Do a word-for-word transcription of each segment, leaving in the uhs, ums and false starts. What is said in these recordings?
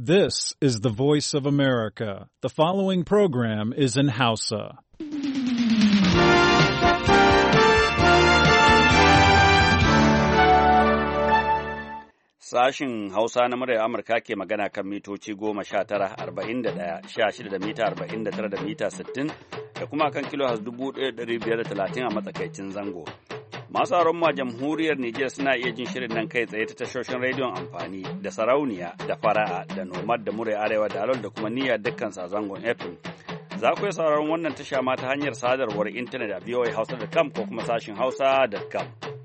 This is the voice of America. The following program is in Hausa. Sashin Hausa na muryar Amurka ke magana kan mitoci goma sha tara, arba'in da ɗaya, sha shida da mita arba'in da tara da mita sittin da kuma kan kilo has dubu ɗaya da ɗari biyar da talatin a matsakaicin zango. Masu aron ma jamhuriyar Nijar suna iya jin shirin nan kai tsaye ta tashoshin rediyon amfani da sarauniya da fara'a da nomad da murai arewa da alol da kuma niyyar dukkan zangon F M. Za ku iya sauraron wannan tasha ma ta hanyar sadarwar intanet a v o a hausa dot com ko kuma sashin hausa dot com.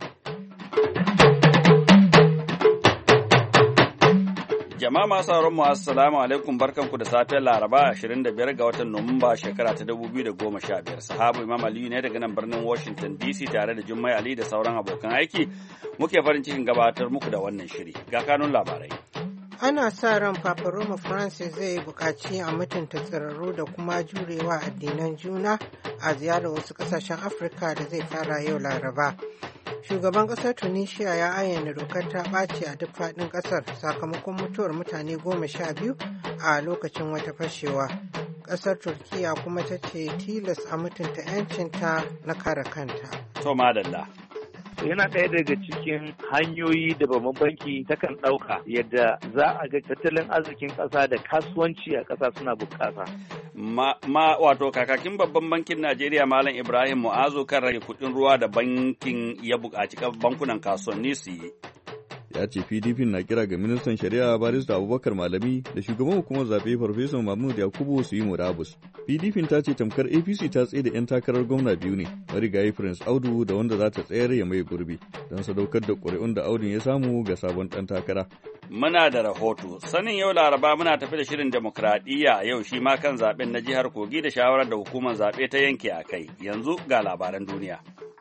Jama'a masu sauran mu assalamu alaikum, barkanku da safiyar Laraba ashirin da biyar ga watan Nuwamba shekara ta dubu biyu da goma sha biyar. Sahabu Imam Aliyu ne daga nan birnin Washington D C tare da Jummai Ali da sauran abokan aiki muke farin cikin gabatar muku da wannan shiri. Ga kanun labarai. Ana sa ran Papa Roma Francis zai buƙaci a mutunta tsirarru da kuma jurewa addinan juna a ziyarar wasu ƙasashen Afirka da zai fara yau Laraba. Shugaban ƙasar Tunisia ya ayyana dokar ta ɓaci a duk faɗin ƙasar sakamakon mutuwar mutane goma sha biyu a lokacin wata fashewa. Ƙasar Turkiya kuma ta ce tilas a mutunta 'yancinta na kare kanta. To madalla. Yana ɗaya daga cikin hanyoyi da babban banki takan ɗauka yadda za a ga tattalin arzikin ƙasa da kasuwanci a ƙasa suna bunƙasa. Ma, ma wato kakakin babban bankin Najeriya Malam Ibrahim Mu'azu kan rage kuɗin ruwa da bankin ya buƙaci bankunan kasuwanni su yi. Ya ce P D P na kira ga ministan shari'a Barista Abubakar Malami da shugaban hukumar zaɓe Farfesa Mahmud Yakubu su yi murabus. P D P ta ce tamkar A P C ta tsaye da 'yan takarar gwamna biyu ne, marigayi Prince Audu da wanda za ta tsayar ya mai gurbi, don sadaukar da ƙuri'un da Audun ya samu ga sabon ɗan takara. Muna da rahoto, sanin yau Laraba muna tafi da shirin demokradiyya a yau shi ma kan zaɓen na jihar Kogi da shawarar da hukumar zaɓe ta yanke a kai. Yanzu ga labaran duniya.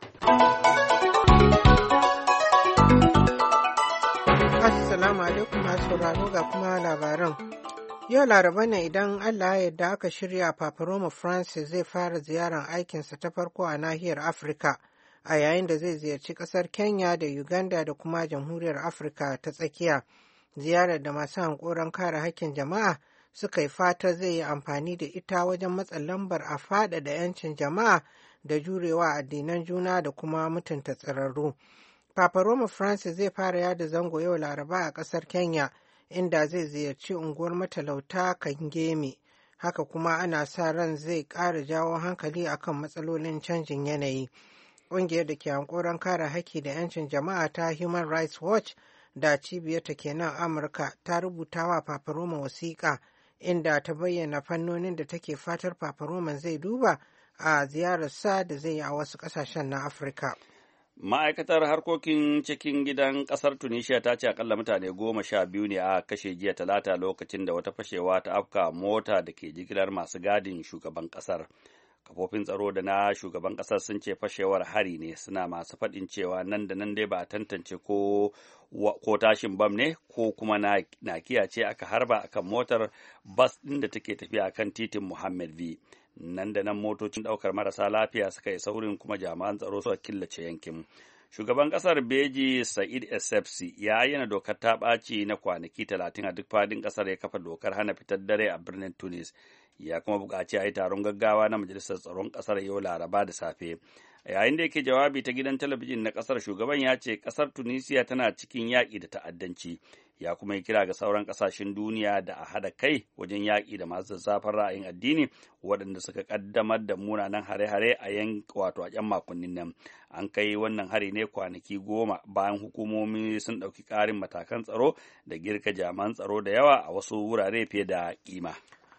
Assalamu alaikum masu sauraro ga kuma labaran. Yau Laraba ne idan Allah ya yarda aka shirya Papa Roma Francis zai fara ziyarar aikinsa ta farko a nahiyar Afirka a yayin da zai ziyarci ƙasar Kenya da Uganda da kuma Jamhuriyar Afirka ta tsakiya. Ziyarar da masu hankoron kare haƙƙin jama'a suka yi fata zai yi amfani da ita wajen matsin lambar a faɗaɗa 'yancin jama'a da jurewa addinan juna da kuma mutunta tsirarru. Papa Roma Francis zai fara yada zango yau Laraba a ƙasar Kenya, inda zai ziyarci unguwar matalauta Kangemi. Haka kuma ana sa ran zai ƙara jawo hankali akan matsalolin canjin yanayi. Ƙungiyar da ke hankoron kare haƙƙi da 'yancin jama'a ta Human Rights Watch da cibiyarta ke nan Amurka ta rubuta wa Papa Roma wasiƙa inda ta bayyana fannonin da take fatar Papa Roma zai duba a ziyararsa da zai yi a wasu ƙasashen na Afirka. Ma'aikatar harkokin cikin gidan ƙasar Tunisia ta ce akalla mutane goma sha biyu ne a kashe jiya talata lokacin da wata fashewa ta afka mota da ke jigilar masu gadin shugaban ƙasar. Kafofin tsaro da na shugaban ƙasar sun ce fashewar hari ne, suna masu faɗin cewa nan da nan dai ba a tantance ko ko tashin bam ne ko kuma na nakiya ce aka harba akan motar bas ɗin da take tafiya akan titin Muhammad V. Nan da nan motocin ɗaukar marasa lafiya suka yi saurin kuma jami'an tsaro suka killace yankin. Shugaban ƙasar Beji Sa'id Essebsi ya ayyana dokar ta ɓaci na kwanaki talatin a duk fadin ƙasar, ya kafa dokar hana fitar dare a birnin Tunis. Ya kuma buƙaci a yi taron gaggawa na majalisar tsaron ƙasar yau Laraba da safe. Yayin da yake jawabi ta gidan talabijin na ƙasar, shugaban ya ce ƙasar Tunisia tana cikin yaƙi da ta'addanci. Ya kuma yi kira ga sauran ƙasashen duniya da a haɗa kai wajen yaƙi da masu zazzafin ra'ayin addini waɗanda suka ƙaddamar da munanan hare-hare a yan wato a ƴan makonnin nan. An kai wannan hari ne kwanaki goma bayan hukumomi sun ɗauki ƙarin matakan tsaro da girka jami'an tsaro da yawa a wasu wurare fiye da kima.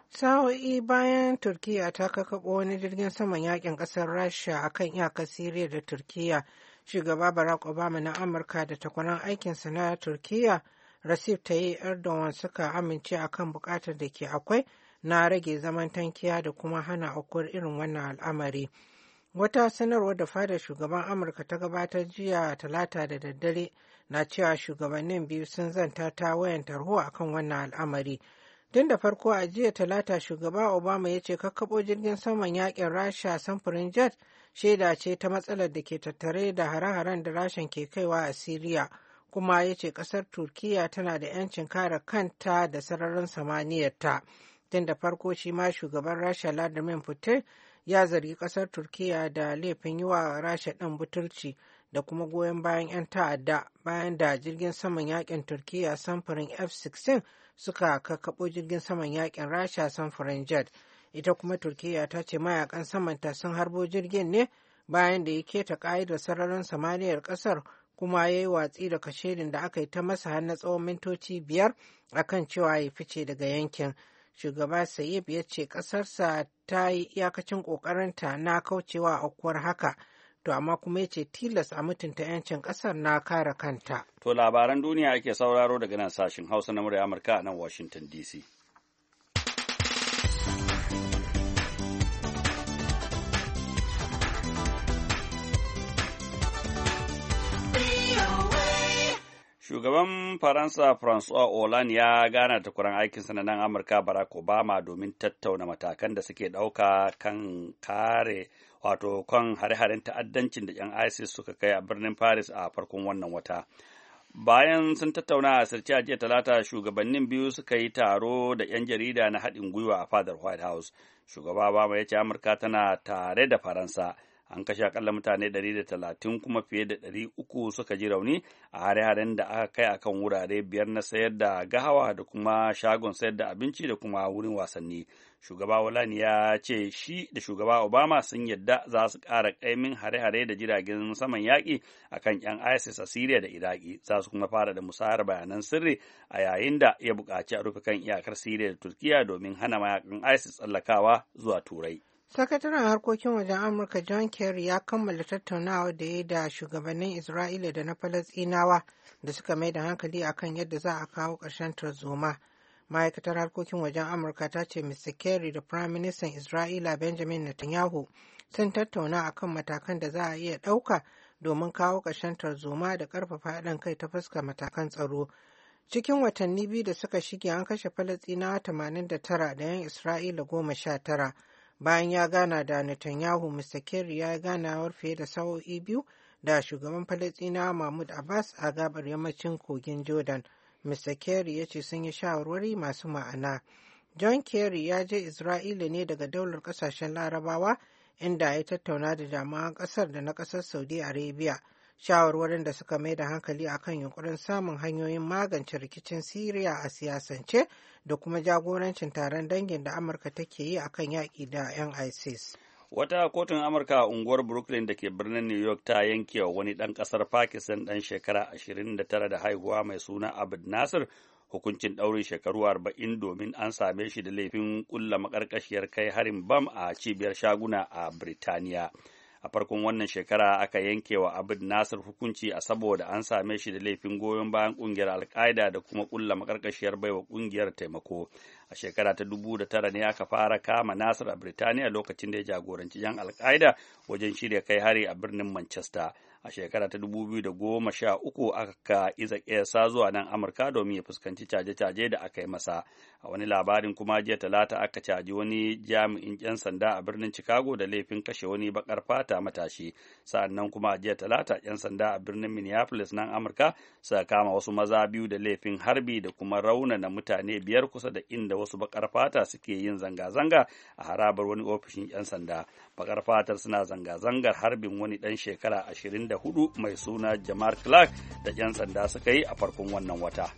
Sa'o'i bayan Turkiyya ta kakaɓo wani jirgin saman yakin ƙasar Rasha a kan iyakar Siriya da Turkiyya, shugaba Barack Obama na Amurka da takwaran aikinsa na Turkiyya Recep Tayyip Erdogan suka amince akan buƙatar da ke akwai na rage zaman tankiya da kuma hana aukuwar irin wannan al'amari. Wata sanarwar da fadar shugaban Amurka ta gabatar jiya talata da daddare na cewa shugabannin biyu sun zanta ta wayan tarho akan wannan al'amari. Tun da farko a jiya talata shugaba Obama ya ce kakkaɓo jirgin saman yakin Rasha samfurin jet shaida ce ta matsalar da ke tattare da hare-haren da Rashan ke kaiwa a Siriya, kuma ya ce ƙasar Turkiyya tana da 'yancin kare kanta da sararin samaniyarta. Tun da farko shi ma shugaban Rasha Vladimir Putin ya zargi ƙasar Turkiyya da laifin yi wa Rasha ɗin butulci da kuma goyon bayan 'yan ta'adda bayan da jirgin saman yakin Turkiyya samfurin F sixteen suka kakkaɓo jirgin saman yakin Rasha samfurin jet. Ita kuma Turkiyya ta ce mayakan samanta sun harbo jirgin ne bayan da ya keta ƙa'idar sararin samaniyar ƙasar kuma ya yi watsi da kashedin da aka yi ta masa har na tsawon mintoci biyar akan cewa ya fice daga yankin. Shugaba Sayyid ya ce ƙasarsa ta yi iyakacin ƙoƙarinta na kaucewa aukuwar haka, to amma kuma ya ce tilas a mutunta 'yancin ƙasar na kare kanta. To labaran duniya ake sauraro daga nan sashen Hausa na murya Amurka a nan Washington D C. Shugaban Faransa François Hollande ya gana da takwaran aikinsa na nan Amurka Barack Obama domin tattauna matakan da suke ɗauka kan kare wato kan hare-haren ta'addancin da 'yan ISIS suka kai a birnin Paris a farkon wannan wata. Bayan sun tattauna a asirce a jiya Talata, shugabannin biyu suka yi taro da 'yan jarida na haɗin gwiwa a fadar White House. Shugaba Obama ya ce Amurka tana tare da Faransa. An kashe akalla mutane ɗari da talatin kuma fiye da ɗari uku suka ji rauni a hare-haren da aka kai akan wurare biyar na sayar da gahawa da kuma shagon sayar da abinci da kuma wurin wasanni. Shugaba Hollande ya ce shi da shugaba Obama sun yadda za su ƙara ƙaimin hare-hare da jiragen saman yaƙi akan 'yan ISIS a Siriya da Iraki. Za su kuma fara da musayar bayanan sirri a yayin da ya buƙaci a rufe kan iyakar Siriya da Turkiya domin hana mayakan ISIS tsallakawa zuwa Turai. Sakataren harkokin wajen Amurka John Kerry ya kammala tattaunawa da ya da shugabannin Isra'ila da na Falasɗinawa da suka mai da hankali akan yadda za a kawo ƙarshen tarzoma. Ma'aikatar harkokin wajen Amurka ta ce Mister Kerry da Prime Minister Isra'ila Benjamin Netanyahu sun tattauna akan matakan da za a iya ɗauka domin kawo ƙarshen tarzoma da ƙarfafa haɗin kai ta fuskar matakan tsaro. Cikin watanni biyu da suka shige an kashe Falasɗinawa tamanin da tara da 'yan Isra'ila goma sha tara. Bayan ya gana da Netanyahu, Mister Kerry ya yi ganawar fiye da sa'o'i biyu da shugaban Falasɗinawa Mahmud Abbas a gabar yammacin kogin Jordan. Mister Kerry ya ce sun yi shawarwari masu ma'ana. John Kerry ya je Isra'ila ne daga daular ƙasashen Larabawa inda ya tattauna da jami'an ƙasar da na ƙasar Saudi Arabia. Shawarwarin da suka mai da hankali akan yunkurin samun hanyoyin magance rikicin Siriya a siyasance da kuma jagorancin taron dangin da Amurka take yi akan yaƙi da 'yan ISIS. Wata kotun Amurka a unguwar Brooklyn da ke birnin New York ta yanke wa wani ɗan ƙasar Pakistan ɗan shekara ashirin da tara da haihuwa mai suna Abid Nasir hukuncin ɗaurin shekaru arba'in domin an same shi da laifin ƙulla maƙarƙashiyar kai harin bam a cibiyar shaguna a Birtaniya. A farkon wannan shekara aka yanke wa Abid Nasir hukunci a saboda an same shi da laifin goyon bayan ƙungiyar Al-Qaeda da kuma ƙulla maƙarƙashiyar baiwa ƙungiyar taimako. A shekara ta dubu da tara ne aka fara kama Nasir a Birtaniya lokacin da ya jagoranci 'yan Al-Qaeda wajen shirya kai hari a birnin Manchester. A shekara ta dubu biyu da goma sha uku aka iza ƙesa zuwa nan Amurka domin ya fuskanci caje-caje da aka yi masa. A wani labarin kuma jiya Talata aka caji wani jami'in 'yan sanda a birnin Chicago da laifin kashe wani bakar fata matashi. Sa'annan kuma jiya Talata 'yan sanda a birnin Minneapolis nan Amurka suka kama wasu maza biyu da laifin harbi da kuma raunana mutane biyar kusa da inda wasu bakar fata suke yin zanga-zanga a harabar wani ofishin 'yan sanda. Bakar fatar suna zanga-zangar harbin wani ɗan shekara ashirin da hudu mai suna Jamar Clark da 'yan sanda suka yi a farkon wannan wata.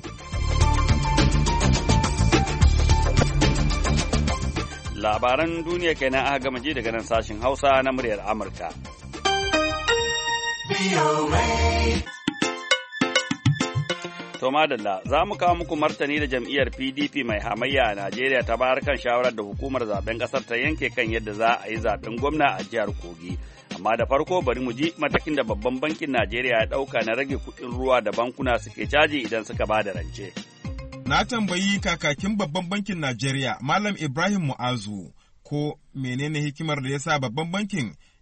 Labaran duniya kenan aka gama ji daga nan sashin Hausa na muryar Amurka. To madalla, za mu kawo muku martani da jam'iyyar P D P mai hamayya a Najeriya ta bayar kan shawarar da hukumar zaben kasar ta yanke kan yadda za a yi zaben gwamna a jihar Kogi. Amma da farko bari mu ji matakin da babban bankin Najeriya ya ɗauka na rage kuɗin ruwa da bankuna suke caji idan suka ba da rance. Na tambayi kakakin babban bankin Najeriya, Malam Ibrahim Mu'azu, ko menene hikimar da ya sa babban bankin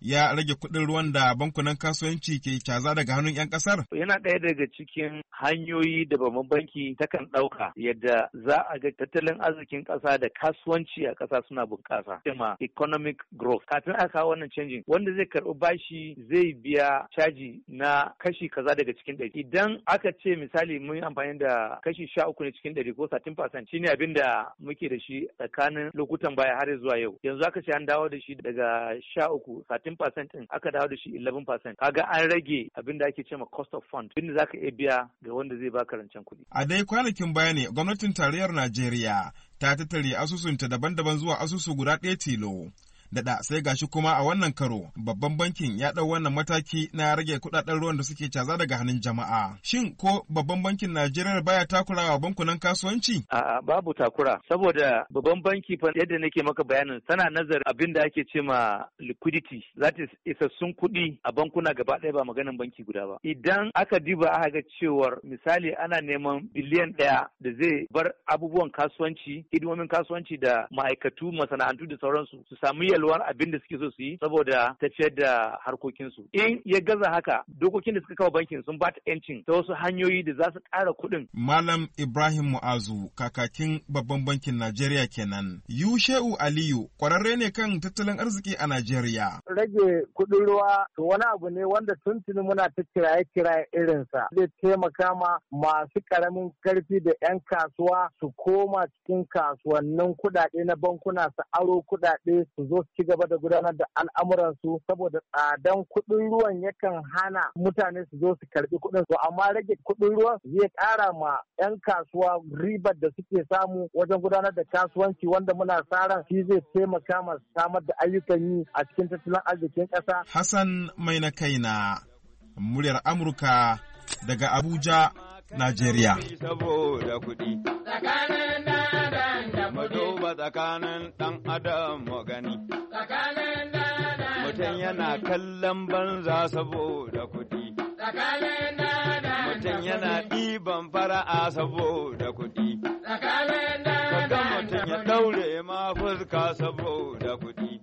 ya rage kuɗin ruwan da bankunan kasuwanci ke caza daga hannun 'yan ƙasar? Yana ɗaya daga cikin hanyoyi da babban banki takan ɗauka yadda za a ga tattalin arzikin ƙasa da kasuwanci a ƙasa suna bunƙasa. Tema economic growth. Kafin aka kawo wannan canjin, wanda zai karɓi bashi zai biya caji na kashi kaza daga cikin ɗari. Idan aka ce misali mun yi amfani da kashi sha uku ne cikin ɗari ko thirteen percent shine abin da muke da shi tsakanin lokutan baya har zuwa yau. Yanzu aka ce an dawo da shi daga sha uku thirteen percent ɗin aka dawo da shi eleven percent. Kaga an rage abin da ake ce ma cost of fund. Inda za ka iya biya ga wanda zai baka rancen kuɗi. A dai kwanakin baya ne gwamnatin tarayyar Najeriya ta tattare asusunta daban-daban zuwa asusu guda ɗaya tilo. Daɗa sai gashi kuma a wannan karo babban bankin ya ɗau wannan mataki na rage kuɗaɗen ruwan da suke caza daga hannun jama'a. Shin ko babban bankin Najeriya baya takurawa bankunan kasuwanci? A'a babu takura saboda babban banki fa yadda nake maka bayanin tana nazarin abin da ake ce ma liquidity, that is isassun kuɗi a bankuna gaba ɗaya ba maganin banki guda ba. Idan aka diba aka ga cewar misali ana neman biliyan ɗaya da zai bar abubuwan kasuwanci, hidimomin kasuwanci da ma'aikatu, masana'antu da sauransu su samu yalwar abin da suke so su yi saboda tafiyar da harkokinsu. In ya gaza haka, dokokin da suka kawo bankin sun ba ta yancin ta wasu hanyoyi da za su ƙara kuɗin. Malam Ibrahim Mu'azu, kakakin babban bankin Najeriya kenan. Yushe'u Aliyu, ƙwararre ne kan tattalin arziki a Najeriya. Rage kuɗin ruwa to wani abu ne wanda tuntuni muna ta kiraye-kiraye irinsa. Zai taimaka ma masu ƙaramin ƙarfi da 'yan kasuwa su koma cikin kasuwannin kuɗaɗe na bankuna su aro kuɗaɗe su zo ci gaba da gudanar da al'amuransu saboda tsadan kuɗin ruwan yakan hana mutane su zo su karɓi kuɗin su, amma rage kuɗin ruwan zai ƙara ma 'yan kasuwa ribar da suke samu wajen gudanar da kasuwanci wanda muna sa ran shi zai taimaka ma samar da ayyukan yi a cikin tattalin arzikin ƙasa. Hassan mai na kaina, muryar Amurka daga Abuja, Najeriya. Saboda kuɗi. Tsakanin ɗan da mutum tsakanin ɗan adam mu gani. Mutum yana kallon banza saboda kuɗi. Mutum yana ɗiban fara'a saboda kuɗi. Kaga mutum ya ɗaure ma fuska saboda kuɗi.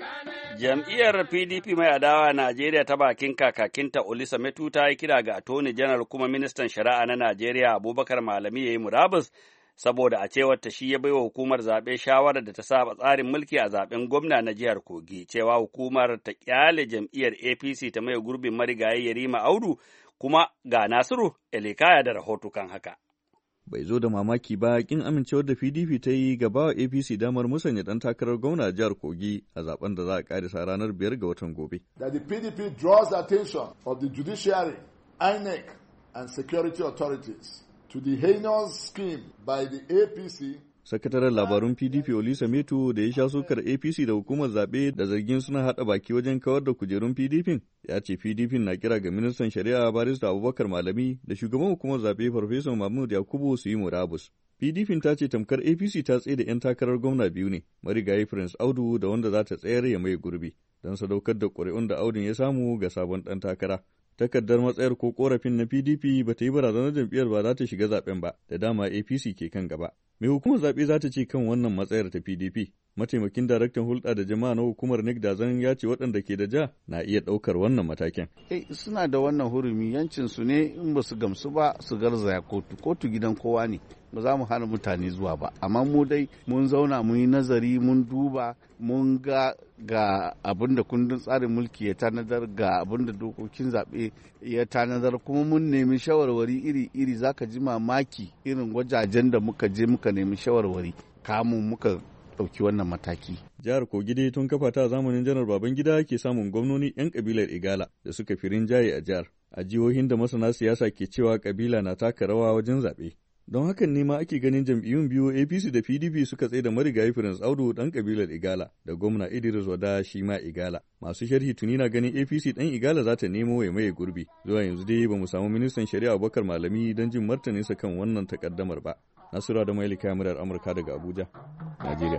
Jam'iyyar P D P mai adawa a Najeriya ta bakin kakakinta Olisa Metu ta yi kira ga Attorney General kuma Ministan Shari'a na Najeriya Abubakar Malami ya yi murabus saboda a cewar ta shi ya baiwa hukumar zaɓe shawarar da ta saba tsarin mulki a zaɓen gwamna na jihar Kogi, cewa hukumar ta kyale jam'iyyar A P C ta mai gurbin marigayi Yarima Audu, kuma ga Nasiru Elikaya da rahoto kan haka. Bai zo da mamaki ba kin amincewar da P D P ta yi gaba wa A P C damar musanya dan takarar gwamna a jihar Kogi a zaben da za a karisa ranar biyar ga watan gobe. That the P D P draws the attention of the judiciary, I N E C and security authorities to the heinous scheme by the A P C. Sakataren labarun P D P Olisa Metu da ya sha sukar A P C da hukumar zaɓe da zargin suna haɗa baki wajen kawar da kujerun P D P ya ce P D P na kira ga ministan shari'a Barista Abubakar Malami da shugaban hukumar zaɓe Farfesa Mahmud Yakubu su yi murabus. P D P ta ce tamkar A P C ta tsaye da 'yan takarar gwamna biyu ne, marigayi Prince Audu da wanda za ta tsayar ya mai gurbi, don sadaukar da ƙuri'un da Audun ya samu ga sabon ɗan takara. Takardar matsayar ko korafin na P D P ba ta yi barazanar jam'iyyar ba za ta shiga zaben ba, da dama A P C ke kan gaba. Mai hukumar zaɓe za ta ce kan wannan matsayar ta P D P? Mataimakin daraktan hulɗa da jama'a na hukumar N E C Dazan ya ce waɗanda ke da ja na iya ɗaukar wannan matakin. Eh, suna da wannan hurumi, yancin su ne in ba su gamsu ba su garzaya kotu, kotu gidan kowa ne. Ba za mu hana mutane zuwa ba, amma mu dai mun zauna mun yi nazari mun duba mun ga ga abin da kundin tsarin mulki ya tanadar, ga abin da dokokin zaɓe ya tanadar, kuma mun nemi shawarwari iri-iri. Zaka ji mamaki irin wajajen da muka je muka nemi shawarwari kamun muka ɗauki wannan mataki. Jihar Kogi dai tun kafa ta zamanin Janar Babangida ke samun gwamnoni 'yan kabilar Igala da suka fi rinjaye a jihar, a jihohin da masana siyasa ke cewa kabila na taka rawa wajen zaɓe. Don hakan ne ma ake ganin jam'iyyun biyu A P C da P D P suka tsaye da marigayi Prince Audu dan kabilar Igala da gwamna Idris Wada shi ma Igala. Masu sharhi tuni na ganin A P C dan Igala za ta nemo ya maye gurbi. Zuwa yanzu dai ba mu samu ministan shari'a Abubakar Malami don jin martaninsa kan wannan takaddamar ba. Nasura da Maili kamarar Amurka daga Abuja, Najeriya.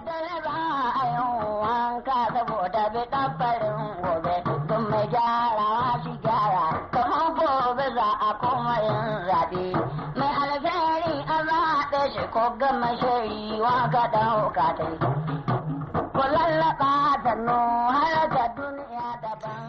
Ko gama shari wa ga ɗauka ta yi, ko lallaka ta har da duniya daban.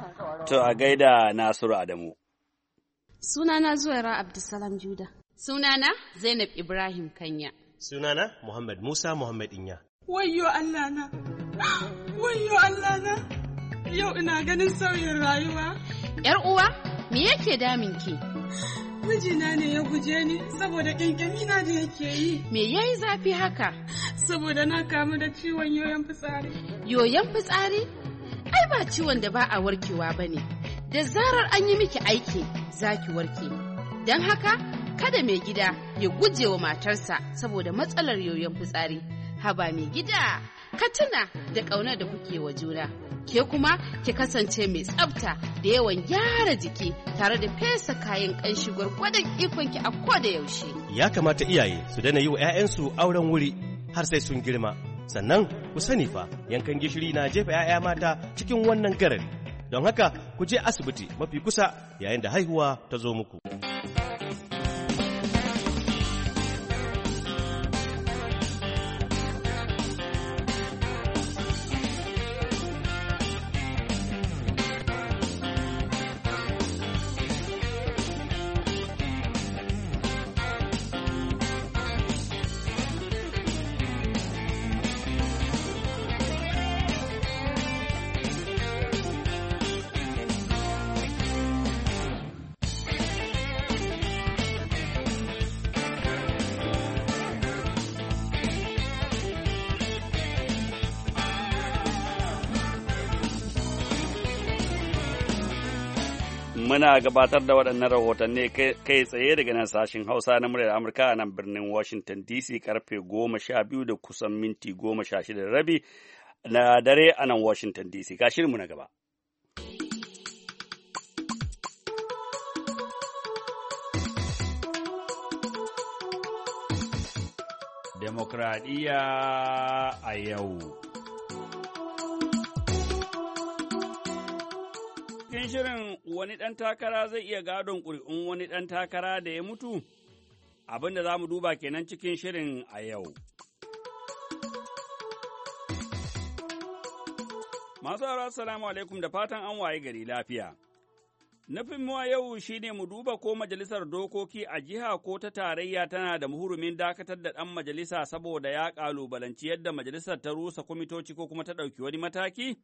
To a gaida Nasiru Adamu. Sunana Zuwaira Abdulsalam Juda. Sunana Zainab Ibrahim Kanya. Sunana Muhammad Musa Muhammad Inya. Wayyo Allah na. Wayyo Allah na. Yau ina ganin sauyin rayuwa. Yar uwa, me yake daminki? Mijina ne ya guje ni saboda kinkimi na da yake yi. Me yayi zafi haka? Saboda na kamu da ciwon yoyon fitsari. Yoyon fitsari? Ai ba ciwon da ba a warkewa bane. Da zarar an yi miki aiki, zaki warke. Don haka, kada mai gida ya guje wa matarsa saboda matsalar yoyon fitsari. Haba mai gida, ka tuna da ƙaunar da kuke wa juna. Ke kuma ki kasance mai tsafta da yawan gyara jiki tare da fesa kayan ƙanshi gwargwadon ikonki a koda yaushe. Ya kamata iyaye su dana yi wa 'ya'yansu auren wuri har sai sun girma. Sannan ku sani fa yankan gishiri na jefa 'ya'ya mata cikin wannan garari. Don haka ku je asibiti mafi kusa yayin da haihuwa ta zo muku. Muna gabatar da waɗannan rahotanni kai tsaye daga nan sashen Hausa na muryar Amurka a nan birnin Washington D C karfe goma sha biyu da kusan minti goma sha shida da rabi na dare a nan Washington D C. Ga shirinmu na gaba. Demokradiyya a yau. Cikin shirin wani ɗan takara zai iya gadon ƙuri'un wani ɗan takara da ya mutu? Abin da za mu duba kenan cikin shirin a yau. Masu haro assalamu alaikum da fatan an waye gari lafiya. Nufin mu a yau shi ne mu duba ko majalisar dokoki a jiha ko ta tarayya tana da muhurumin dakatar da ɗan majalisa saboda ya ƙalubalanci yadda majalisar ta rusa kwamitoci ko kuma ta ɗauki wani mataki?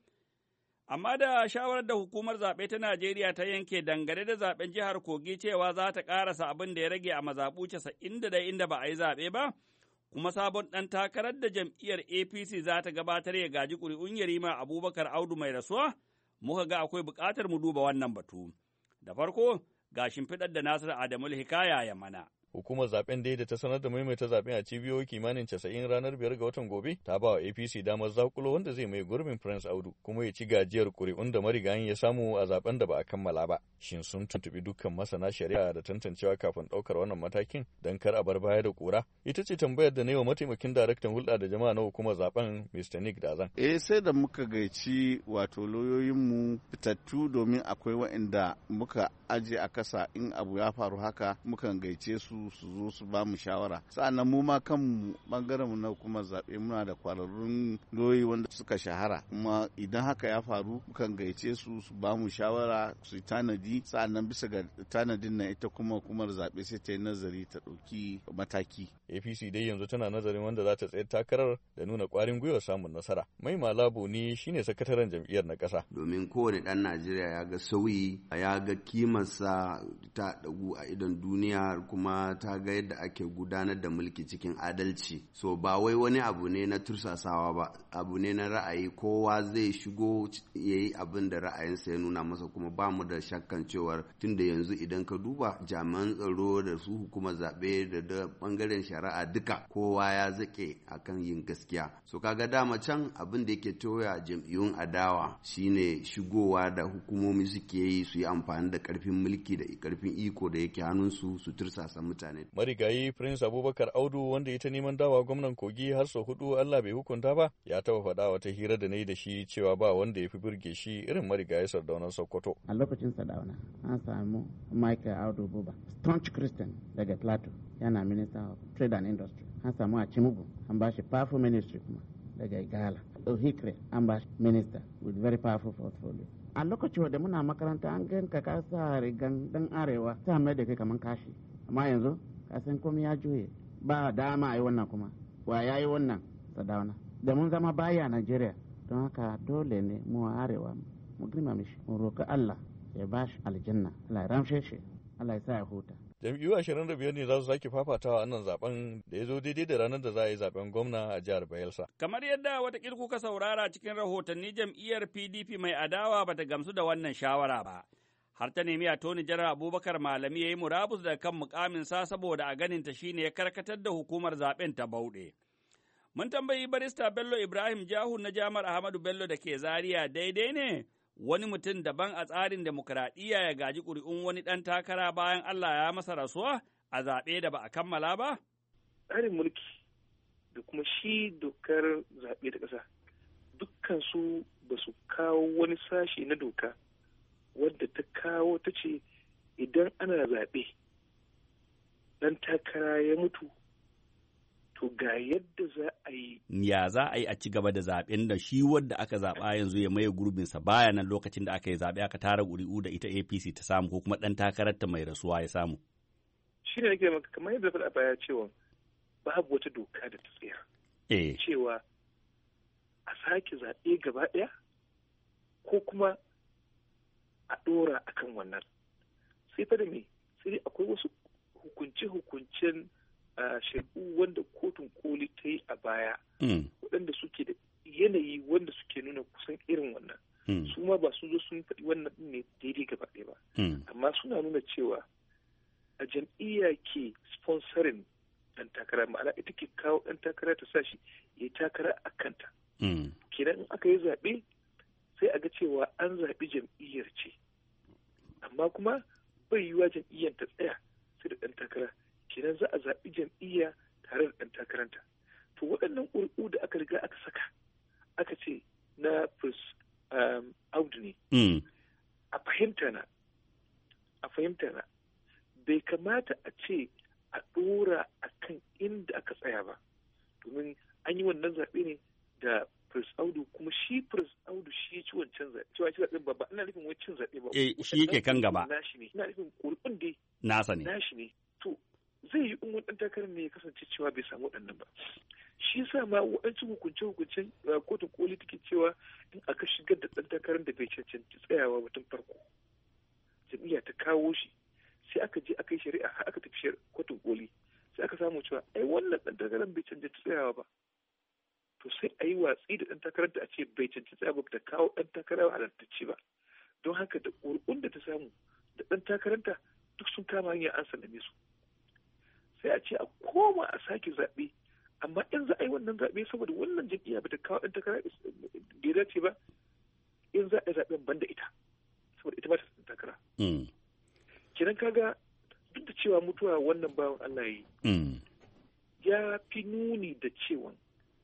Amma da shawarar da hukumar zaɓe ta Najeriya ta yanke dangane da zaɓen jihar Kogi cewa za ta ƙarasa abin da ya rage a mazaɓu casa'in da inda ba a yi zaɓe ba, kuma sabon ɗan takarar da jam'iyyar A P C za ta gabatar ya gaji ƙuri'un Yarima Abubakar Audu mai rasuwa, muka ga akwai buƙatar mu duba wannan batu. Da farko, ga shimfiɗar da Nasiru Adamu Hikaya ya mana. Hukumar zaben da ta sanar da maimaita zaben a cibiyoyi kimanin casa'in ranar biyar ga watan gobe ta ba wa A P C damar zakulo wanda zai mai gurbin Prince Audu kuma ya ci gajiyar kuri'un da marigayin ya samu a zaben da ba a kammala ba. Shin sun tuntubi dukkan masana shari'a da tantancewa kafin ɗaukar wannan matakin don kar a bar baya da kura? Ita ce tambayar da ne wa mataimakin daraktan hulɗa da jama'a na hukumar zaben Mister Nick Dazan. Eh sai da muka gaici wato lauyoyinmu fitattu domin akwai waɗanda muka aje a kasa in abu ya faru haka mukan gaice su su zo su ba mu shawara. Sa'annan mu ma kanmu bangaren mu na hukumar zaɓe muna da kwararrun lauyoyi wanda suka shahara kuma idan haka ya faru mukan gaice su su ba mu shawara su yi tanadi sa'annan bisa ga tanadin nan ita kuma hukumar zaɓe sai ta yi nazari ta ɗauki mataki. A P C dai yanzu tana nazarin wanda za ta tsayar takarar da nuna ƙwarin gwiwar samun nasara. Mai Malabo ne shine sakataren jam'iyyar na ƙasa. Domin kowane ɗan Najeriya ya ga sauyi, ya ga kimarsa ta ɗagu a idon duniya kuma ta ga yadda ake gudanar da mulki cikin adalci. So ba wai wani abu ne na tursasawa ba, abu ne na ra'ayi, kowa zai shigo ya yi abin da ra'ayinsa ya nuna masa, kuma ba mu da shakkan cewar tun da yanzu idan ka duba jami'an tsaro da su hukumar zaɓe da da ɓangaren shari'a duka kowa ya zaƙe akan yin gaskiya. So kaga dama can abin da yake toya jam'iyyun adawa shine shigowa da hukumomi suke yi su yi amfani da ƙarfin mulki da ƙarfin iko da yake hannunsu su tursasa mutane. Marigayi Prince Abubakar Audu wanda ita neman dawa gwamnan Kogi har sau hudu Allah bai hukunta ba, ya taba faɗa wata hira da na yi da shi cewa ba wanda ya fi burge shi irin marigayi Sardaunan Sokoto. A lokacin Sardauna an samu Michael Audu Buba, staunch Christian daga Plateau, yana Minister of Trade and Industry. An samu a Chimugu, an ba shi powerful ministry kuma daga Igala. Ohikre, an ba shi minister with very powerful portfolio. a lokacin da muna makaranta an ganka ka sa rigan dan arewa ta mai da kai kaman kashi amma yanzu ka san komai ya juye ba dama a yi wannan kuma wa ya yi wannan Sadauna da mun zama baya Najeriya don haka dole ne mu a arewa mu girma mishi mu roƙi Allah ya ba shi aljanna Allah ya ramshe shi Allah ya sa ya huta. Jam'iyyu ashirin da biyar ne za su sake fafatawa a nan zaben da ya zo daidai da ranar da za a yi zaben gwamna a jihar Bayelsa. Kamar yadda watakila kuka saurara cikin rahotanni jam'iyyar P D P mai adawa bata gamsu da wannan shawara ba. Har ta nemi Attorney General Abubakar Malami ya yi murabus daga kan mukaminsa saboda a ganinta shine ya karkatar da hukumar zaben ta bauɗe. Mun tambayi barista Bello Ibrahim Jahu na Jami'ar Ahmadu Bello da ke Zaria daidai ne wani mutum daban a tsarin demokuraɗiyya ya gaji ƙuri'un wani ɗan takara bayan Allah ya masa rasuwa a zaɓe da ba a kammala ba? Tsarin mulki da kuma shi dokar zaɓe da ƙasa dukkansu ba su kawo wani sashi na doka wadda ta kawo ta ce idan ana zaɓe ɗan takara ya mutu to ga yadda za a yi. Ya za a yi a ci gaba da zaɓen da shi wadda aka zaɓa yanzu ya maye gurbinsa baya nan lokacin da aka yi zaɓe aka tara ƙuri'u da ita A P C ta samu ko kuma ɗan takararta mai rasuwa ya samu. Shi ne nake maka kamar yadda faɗa baya cewa babu wata doka da ta tsaya. Eh. Cewa a sake zaɓe gaba ɗaya ko kuma a ɗora akan wannan. Sai fa da me sai akwai wasu hukunce-hukuncen shari'u wanda kotun koli ta yi a baya waɗanda suke da yanayi wanda suke nuna kusan irin wannan su ma ba sun zo sun faɗi wannan ne daidai gaba ɗaya ba amma suna nuna cewa a jam'iyya ke sponsorin ɗan takara ma'ana ita ke kawo ɗan takara ta sa shi ya takara a kanta kenan in aka yi zaɓe sai a ga cewa an zaɓi jam'iyyar ce amma kuma bai yiwuwa jam'iyyar ta tsaya sai da ɗan takara kenan za a zaɓi jam'iyya tare da ɗan takaranta to waɗannan ƙuri'u da aka riga aka saka aka ce na Prince Audu ne a fahimta na a fahimta na bai kamata a ce a ɗora a kan inda aka tsaya ba domin an yi wannan zaɓe ne da Prince Audu kuma shi Prince Audu shi ya ci wancan zaɓe cewa ci zaɓen ba ba ina nufin wani cin zaɓe ba eh shi yake kan gaba nashi ne ina nufin ƙuri'un dai nasa ne nashi ne to zai yi in wani ɗan takarar ne ya kasance cewa bai samu waɗannan ba shi yasa ma waɗansu hukunce hukuncen kotun koli take cewa in aka shigar da ɗan takarar da bai cancanci tsayawa batun farko jam'iyya ta kawo shi sai aka je aka yi shari'a har aka tafi kotun koli sai aka samu cewa ai wannan ɗan takarar bai cancanci tsayawa ba to sai a yi watsi da ɗan takarar da a ce bai cancanci tsayawa ba ta kawo ɗan takarar halattacce ba don haka da ƙuri'un da ta samu da ɗan takararta duk sun kama hanyar an sallame su sai a ce a koma a sake zaɓe amma in za a yi wannan zaɓe saboda wannan jam'iyya ba ta kawo ɗan takara da ya dace ba in za a yi zaɓen ban da ita saboda ita ba ta ɗan takara. Kenan kaga duk da cewa mutuwa wannan bawan Allah ya yi ya fi nuni da cewa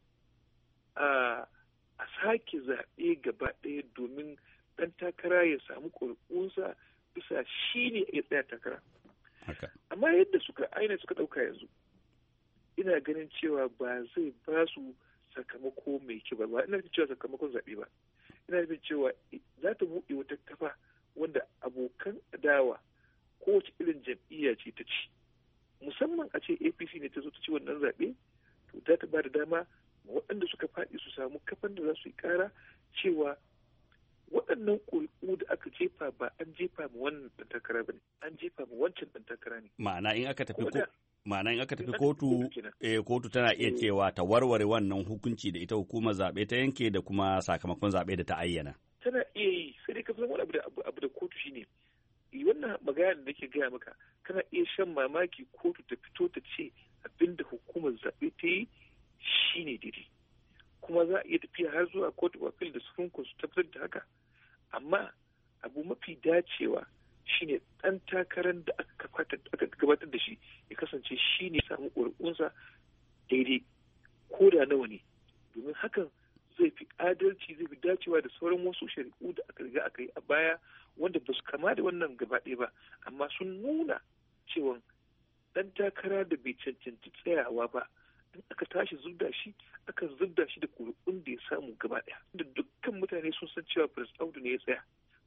a sake zaɓe gaba ɗaya domin ɗan takara ya samu ƙuri'unsa bisa shi ne ya tsaya takara. Amma yadda suka aina suka ɗauka yanzu ina ganin cewa ba zai ba su sakamako mai kyau ba ina nufin cewa sakamakon zaɓe ba ina nufin cewa za ta buɗe wata kafa wanda abokan adawa kowace irin jam'iyya ce ta ci musamman a ce A P C ne ta zo ta ci wannan zaɓe to za ta ba da dama waɗanda suka faɗi su samu kafan da za su yi ƙara cewa waɗannan ƙuri'u da aka jefa ba an jefa ma wannan ɗan takara ba ne an jefa ma wancan ɗan takara ne ma'ana in aka tafi ko ma'ana in aka tafi kotu eh kotu tana iya cewa ta warware wannan hukunci da ita hukumar zaɓe ta yanke da kuma sakamakon zaɓe da ta ayyana tana iya yi sai dai ka san wani abu da abu da kotu shine wannan magana da nake gaya maka kana iya shan mamaki kotu ta fito ta ce abinda hukumar zaɓe ta yi shine daidai kuma za a iya tafiya har zuwa kotu of appeal da supreme court su tabbatar da haka amma abu mafi dacewa shine ɗan takarar da aka gabatar da shi ya kasance shi ne samu ƙuri'unsa daidai ko da nawa ne domin hakan zai fi adalci zai fi dacewa da sauran wasu shari'u da aka riga aka yi a baya wanda ba su kama da wannan gaba ɗaya ba amma sun nuna cewa ɗan takara da bai cancanci tsayawa ba in aka tashi zubda shi aka zubda shi da ƙuri'un da ya samu gaba ɗaya da dukkan mutane sun san cewa Prince Audu ne ya tsaya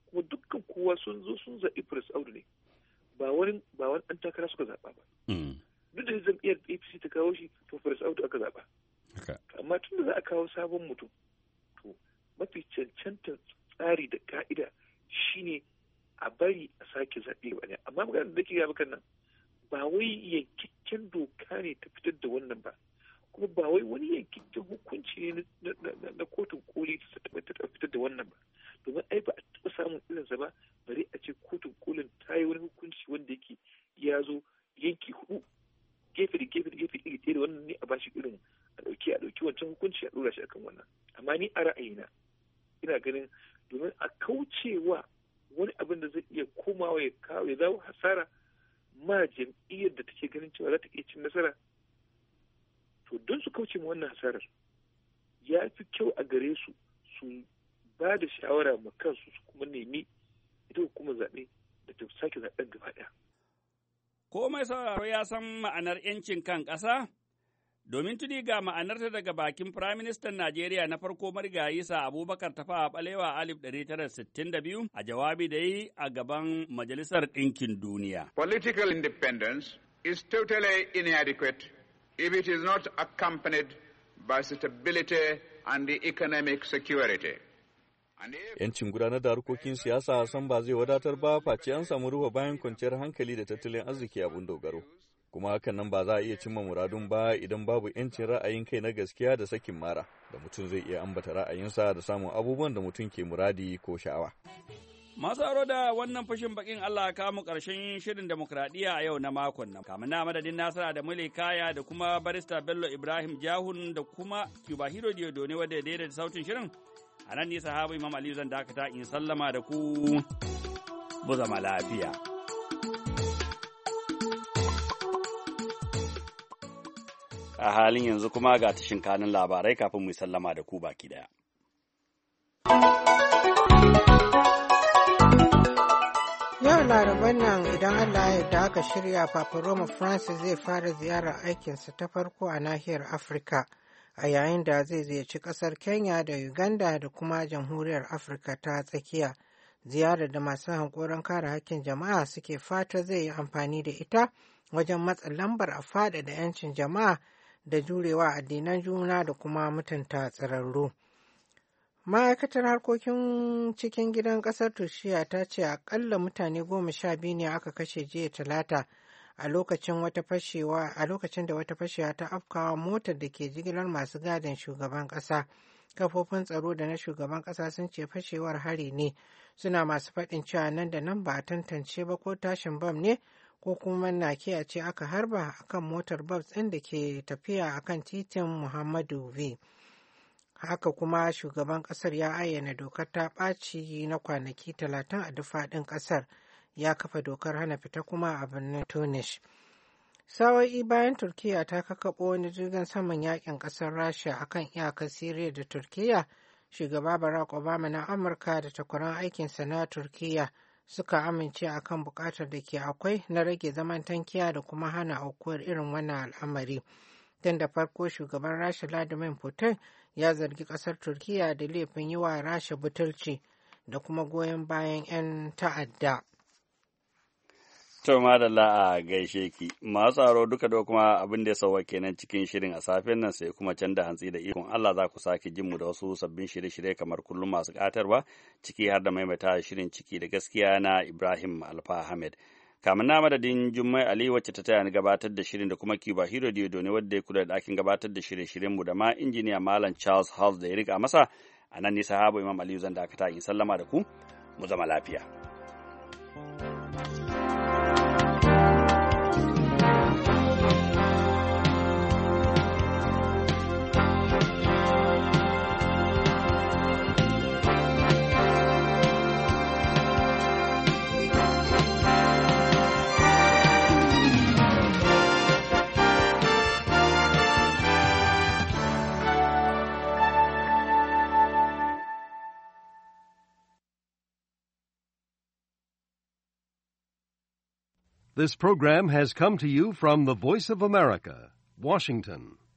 kuma dukkan kowa sun zo sun zaɓi Prince Audu ne ba wani ba wani ɗan takara suka zaɓa ba. Duk da jam'iyyar A P C ta kawo shi to Prince Audu aka zaɓa. Amma tun da za a kawo sabon mutum to mafi cancantar tsari da ka'ida shine a bari a sake zaɓe ba ne. Amma maganar da ke gaba kan nan ba wai yankakken doka ne ta fitar da wannan ba. Kuma ba wai wani yankakken hukunci ne na kotun koli ta fitar da wannan ba. Domin ai ba a taɓa samun irinsa ba bari a ce kotun kolin ta yi wani hukunci wanda yake ya zo yanki hudu gefe da gefe da gefe iri ɗaya da wannan ne a bashi irin a ɗauki a ɗauki wancan hukunci a ɗora shi akan wannan. Amma ni a ra'ayina ina ganin domin a kaucewa wani abin da zai iya komawa ya kawo ya zawo hasara ma jam'iyyar da take ganin cewa za ta iya cin nasara to don su kauce ma wannan hasarar ya fi kyau a gare su su ba da shawara ma kansu su kuma nemi ita hukumar zaɓe da ta sake zaɓen gaba ɗaya. Komai sauraro ya san ma'anar ‘yancin kan ƙasa? Domin tuni ga ma'anarta daga bakin Firaministan Najeriya na farko marigayi sa Abubakar Tafawa Balewa alif ɗari tara sittin da biyu a jawabi da yi a gaban Majalisar Ɗinkin Duniya. Political independence is totally inadequate if it is not accompanied by stability and economic security. Yancin gudanar da harkokin siyasa san ba zai wadatar ba face an samu ruwa bayan kwanciyar hankali da tattalin arziki abun dogaro. Kuma hakan nan ba za a iya cimma muradun ba idan babu yancin ra'ayin kai na gaskiya da sakin mara, da mutum zai iya ambata ra'ayinsa da samun abubuwan da mutum ke muradi ko sha'awa. Masu aro da wannan fashin bakin Allah ka mu ƙarshen shirin demokradiyya a yau na makon nan. Kamun na madadin Nasara da Mule Kaya da kuma Barista Bello Ibrahim Jahun da kuma Cuba Hiro Diodone wadda ya daidaita sautin shirin. A nan ne sahabu Imam Aliyu zan dakata in sallama da ku mu zama lafiya. A halin yanzu kuma ga tashin kanin labarai kafin mu sallama da ku baki daya. Yau Laraban nan idan Allah ya yarda aka shirya Papa Roma Francis zai fara ziyarar aikinsa ta farko a nahiyar Afirka a yayin da zai ziyarci kasar Kenya da Uganda da kuma Jamhuriyar Afirka ta tsakiya. Ziyarar da masu hankoron kare hakkin jama'a suke fata zai yi amfani da ita wajen matsa lambar a faɗaɗa 'yancin jama'a da jurewa addinan juna da kuma mutunta tsirarru. Ma'aikatar harkokin cikin gidan ƙasar Turkiyya ta ce akalla mutane goma sha biyu ne aka kashe jiya talata a lokacin wata fashewa a lokacin da wata fashewa ta afkawa motar da ke jigilar masu gadin shugaban ƙasa. Kafofin tsaro da na shugaban ƙasa sun ce fashewar hari ne, suna masu faɗin cewa nan da nan ba a tantance ba ko tashin bam ne ko kuma nakiya ce aka harba akan motar bas ɗin da ke tafiya akan titin Muhammadu V. Haka kuma shugaban ƙasar ya ayyana dokar ta ɓaci na kwanaki talatin a duk faɗin ƙasar, ya kafa dokar hana fita kuma a birnin Tunis. Sawa'i bayan Turkiyya ta kakaɓo wani jirgin saman yakin ƙasar Rasha akan iyakar Siriya da Turkiyya, shugaba Barack Obama na Amurka da takwaran aikinsa na Turkiyya suka amince akan buƙatar da ke akwai na rage zaman tankiya da kuma hana aukuwar irin wannan al'amari. Don da farko shugaban Rasha Vladimir Putin ya zargi ƙasar Turkiyya da laifin yi wa Rasha butulci da kuma goyon bayan 'yan ta'adda. To madalla a gaishe ki, masu tsaro duka da kuma abin da ya sauwa kenan cikin shirin a safen nan sai kuma can da hantsi da ikon Allah za ku sake jin mu da wasu sabbin shirye-shirye kamar kullum masu ƙatarwa ciki har da maimaita shirin ciki da gaskiya na Ibrahim Alfa Ahmed. Kamin na madadin Jummai Ali wacce ta taya ni gabatar da shirin da kuma Cuba Hiro Diodo ne wadda ya kula da ɗakin gabatar da shirye-shiryen mu da ma injiniya Malam Charles House da ya riga masa, a nan ne sahabo Imam Aliyu zan dakata in sallama da ku mu zama lafiya. This program has come to you from the Voice of America, Washington.